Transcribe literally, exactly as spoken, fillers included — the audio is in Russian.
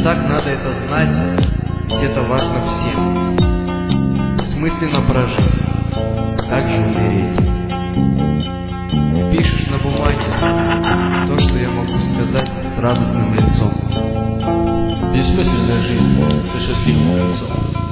так надо это знать, ведь это важно всем. Смысленно прожить, так же умереть. Пишешь на бумаге то, что я могу сказать с радостным лицом. Бессмысленная жизнь со счастливым концом.